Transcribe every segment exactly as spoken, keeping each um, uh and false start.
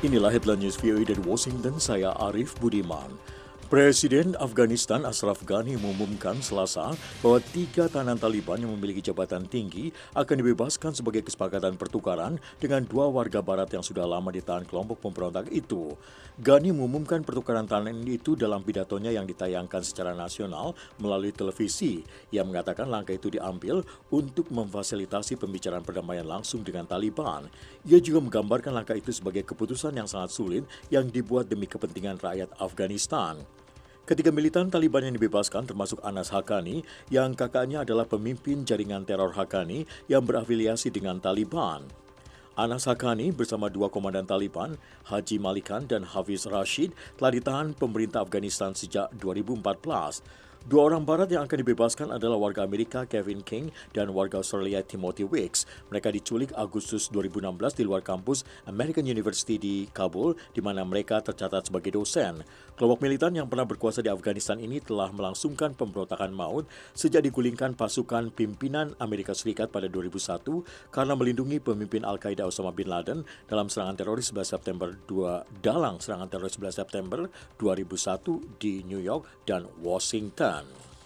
Inilah headline news V O A dari Washington, saya Arif Budiman. Presiden Afghanistan Ashraf Ghani mengumumkan Selasa bahwa tiga tahanan Taliban yang memiliki jabatan tinggi akan dibebaskan sebagai kesepakatan pertukaran dengan dua warga barat yang sudah lama ditahan kelompok pemberontak itu. Ghani mengumumkan pertukaran tahanan itu dalam pidatonya yang ditayangkan secara nasional melalui televisi. Ia mengatakan langkah itu diambil untuk memfasilitasi pembicaraan perdamaian langsung dengan Taliban. Ia juga menggambarkan langkah itu sebagai keputusan yang sangat sulit yang dibuat demi kepentingan rakyat Afghanistan. Ketiga militan Taliban yang dibebaskan termasuk Anas Haqqani yang kakaknya adalah pemimpin jaringan teror Haqqani yang berafiliasi dengan Taliban. Anas Haqqani bersama dua komandan Taliban, Haji Malikan dan Hafiz Rashid, telah ditahan pemerintah Afghanistan sejak dua ribu empat belas. Dua orang barat yang akan dibebaskan adalah warga Amerika Kevin King dan warga Australia Timothy Weeks. Mereka diculik Agustus dua ribu enam belas di luar kampus American University di Kabul, di mana mereka tercatat sebagai dosen. Kelompok militan yang pernah berkuasa di Afghanistan ini telah melangsungkan pemberontakan maut sejak digulingkan pasukan pimpinan Amerika Serikat pada dua ribu satu karena melindungi pemimpin Al-Qaeda Osama bin Laden dalam serangan teroris sebelas September dua dalang serangan teroris sebelas September dua ribu satu di New York dan Washington.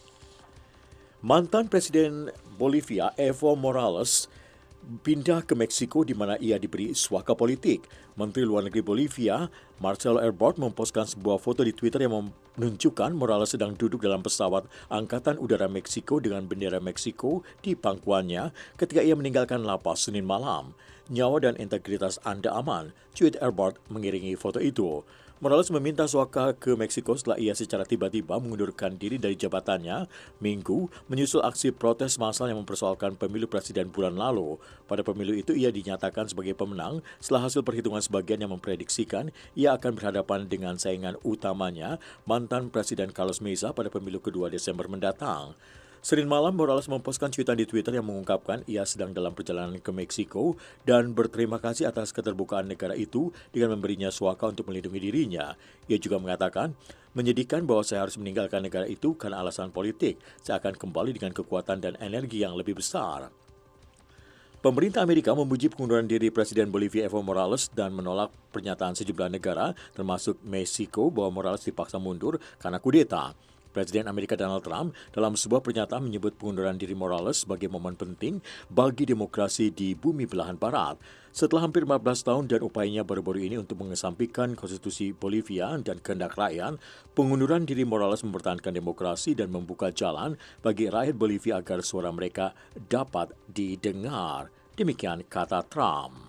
Mantan Presiden Bolivia Evo Morales pindah ke Meksiko di mana ia diberi suaka politik. Menteri Luar Negeri Bolivia, Marcelo Ebrard, memposkan sebuah foto di Twitter yang menunjukkan Morales sedang duduk dalam pesawat Angkatan Udara Meksiko dengan bendera Meksiko di pangkuannya ketika ia meninggalkan lapas Senin malam. Nyawa dan integritas Anda aman, tweet Ebrard mengiringi foto itu. Morales meminta suaka ke Meksiko setelah ia secara tiba-tiba mengundurkan diri dari jabatannya Minggu menyusul aksi protes massal yang mempersoalkan pemilu presiden bulan lalu. Pada pemilu itu ia dinyatakan sebagai pemenang setelah hasil perhitungan sebagian yang memprediksikan ia akan berhadapan dengan saingan utamanya mantan Presiden Carlos Mesa pada pemilu kedua Desember mendatang. Senin malam, Morales memposkan cuitan di Twitter yang mengungkapkan ia sedang dalam perjalanan ke Meksiko dan berterima kasih atas keterbukaan negara itu dengan memberinya suaka untuk melindungi dirinya. Ia juga mengatakan, menyedihkan bahwa saya harus meninggalkan negara itu karena alasan politik. Saya akan kembali dengan kekuatan dan energi yang lebih besar. Pemerintah Amerika memuji pengunduran diri Presiden Bolivia Evo Morales dan menolak pernyataan sejumlah negara, termasuk Meksiko, bahwa Morales dipaksa mundur karena kudeta. Presiden Amerika Donald Trump dalam sebuah pernyataan menyebut pengunduran diri Morales sebagai momen penting bagi demokrasi di bumi belahan barat. Setelah hampir lima belas tahun dan upayanya baru-baru ini untuk mengesampingkan konstitusi Bolivia dan kehendak rakyat, pengunduran diri Morales mempertahankan demokrasi dan membuka jalan bagi rakyat Bolivia agar suara mereka dapat didengar. Demikian kata Trump.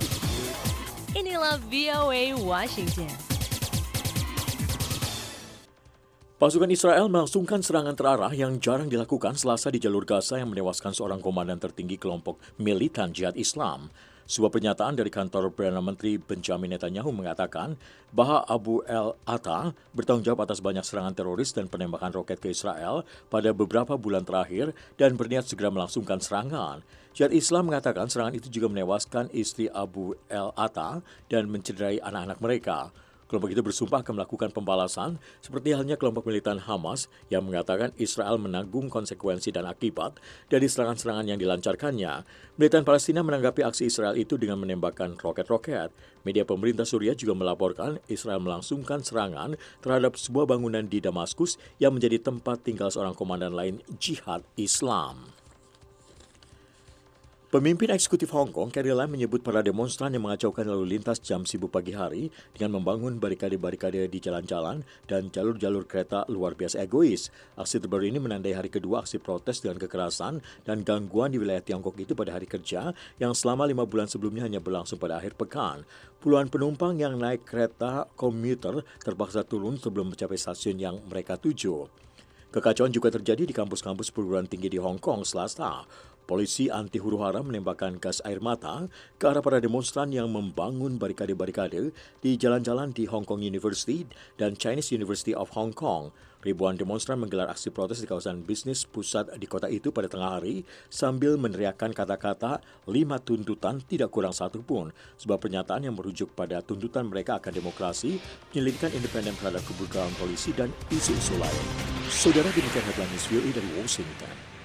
Inilah V O A Washington. Pasukan Israel melangsungkan serangan terarah yang jarang dilakukan Selasa di jalur Gaza yang menewaskan seorang komandan tertinggi kelompok militan jihad Islam. Sebuah pernyataan dari kantor Perdana Menteri Benjamin Netanyahu mengatakan bahwa Abu el-Atta bertanggung jawab atas banyak serangan teroris dan penembakan roket ke Israel pada beberapa bulan terakhir dan berniat segera melangsungkan serangan. Jihad Islam mengatakan serangan itu juga menewaskan istri Abu el-Atta dan mencederai anak-anak mereka. Kelompok itu bersumpah akan melakukan pembalasan, seperti halnya kelompok militan Hamas yang mengatakan Israel menanggung konsekuensi dan akibat dari serangan-serangan yang dilancarkannya. Militan Palestina menanggapi aksi Israel itu dengan menembakkan roket-roket. Media pemerintah Suriah juga melaporkan Israel melangsungkan serangan terhadap sebuah bangunan di Damaskus yang menjadi tempat tinggal seorang komandan lain jihad Islam. Pemimpin eksekutif Hong Kong, Carrie Lam, menyebut para demonstran yang mengacaukan lalu lintas jam sibuk pagi hari dengan membangun barikade-barikade di jalan-jalan dan jalur-jalur kereta luar biasa egois. Aksi terbaru ini menandai hari kedua aksi protes dengan kekerasan dan gangguan di wilayah Tiongkok itu pada hari kerja yang selama lima bulan sebelumnya hanya berlangsung pada akhir pekan. Puluhan penumpang yang naik kereta komuter terpaksa turun sebelum mencapai stasiun yang mereka tuju. Kekacauan juga terjadi di kampus-kampus perguruan tinggi di Hong Kong Selasa. Polisi anti huru-hara menembakkan gas air mata ke arah para demonstran yang membangun barikade-barikade di jalan-jalan di Hong Kong University dan Chinese University of Hong Kong. Ribuan demonstran menggelar aksi protes di kawasan bisnis pusat di kota itu pada tengah hari sambil meneriakkan kata-kata lima tuntutan tidak kurang satu pun. Sebuah pernyataan yang merujuk pada tuntutan mereka akan demokrasi, penyelidikan independen terhadap keburukan polisi dan isu-isu lain. Saudara, demikian headline news V O A dari Washington.